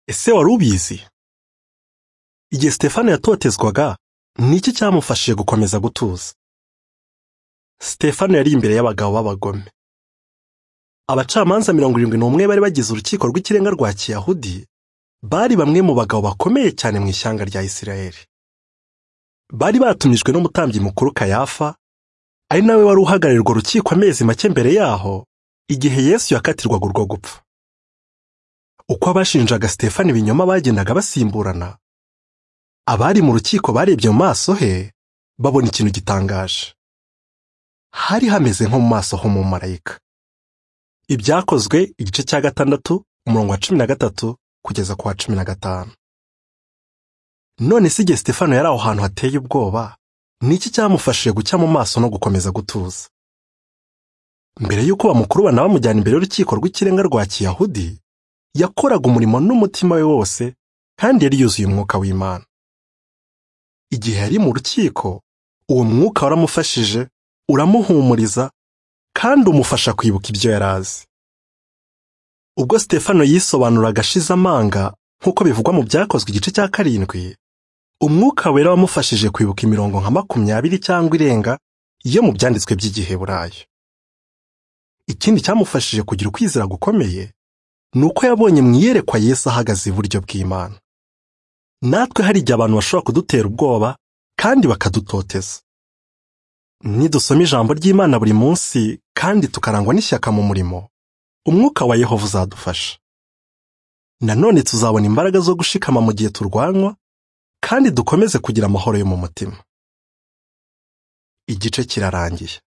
Ese wari ubizi? Igihe Stefano yatotezwaga, niki cyamufashije gukomeza gutuza? Stefano yari imbere y'abagabo b'abagome. Abacamanza 71 bari bagize urukiko rw'ikirenga rwa Kiyahudi, bari bamwe mu bagabo bakomeye cyane mu ishyanga rya Isirayeli. Bari batumijwe n'umutambyi mukuru Kayafa, ari nawe wari uhagarariye urwo rukiko amezi make mbere yaho, igihe Yesu yakatirwaga urwo gupfa. Uko abashinjaga Stefano ibinyoma bagendaga basimburana, abari mu rukiko barebye mu maso he, babona ikintu gitangaje. Hari hameze nko mu maso h'umumarayika. Ibyakozwe igice cya 6 umurongo wa 13 kugeza ku wa 15. None se igihe Stefano yari aho hantu hateye ubwoba, niki cyamufashije gucya mu maso no gukomeza gutuza? Mbere y'uko bamukuru banabamujyana imbere y'urukiko rw'ikirenga rwa Kiyahudi, yakoraga umurimo n'umutima we wose kandi yari yuzuye umwuka w'Imana. Igihe yari mu rukiko, uwo mwuka waramufashije, uramuhumuriza kandi umufasha kwibuka ibyo yarazi. Ubwo Stefano yisobanuraga ashize amanga nk'uko bivugwa mu byakozwe igice cya 7, umwuka wera wamufashije kwibuka imirongo nka 20 cyangwa irenga iyo mu byanditswe by'Igiheburayo. Ikindi cyamufashije kugira ukwizera gukomeye nuko yabonye mu iyerekwa Yesu ahagaze iburyo bw'Imana. Natwe hari igihe abantu bashobora kudutera ubwoba kandi bakadutoteza. Nidusoma ijambo ry'Imana buri munsi kandi tukarangwa n'ishyaka mu murimo, umwuka wa Yehova uzadufasha. Nanone tuzabona imbaraga zo gushikama mu gihe turwanwa kandi dukomeze kugira amahoro yo mu mutima. Igice kirarangiye.